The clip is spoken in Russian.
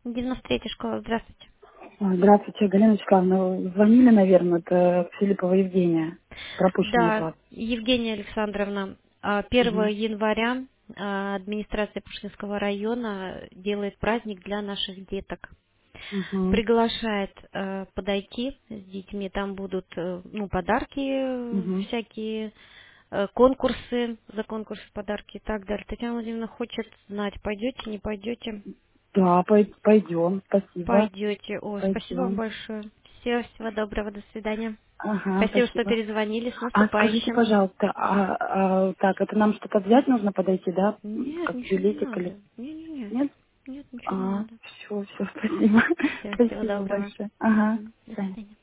93-я школа, здравствуйте. Здравствуйте, Галина Вячеславовна. Вы звонили, наверное, это Филиппова Евгения. Пропущенный от Да, вас. Евгения Александровна, 1 Угу. января администрация Пушкинского района делает праздник для наших деток. Угу. Приглашает подойти с детьми, там будут подарки Угу. всякие, конкурсы, за конкурсы подарки и так далее. Татьяна Владимировна хочет знать, пойдете, не пойдете? Да, пойдем. Спасибо. Пойдете. Ой, спасибо вам Пойдем. большое. Всего доброго, до свидания. Ага, Спасибо, что спасибо. перезвонили. С А скажите, наступающим. пожалуйста, так, это нам что-то взять нужно подойти, да? Нет, Как ничего не билетик или... надо. Не-не-не. Нет? Нет, ничего не надо. Все, спасибо. Всего Спасибо доброго. большое. Ага, Мгм. до До свидания. свидания.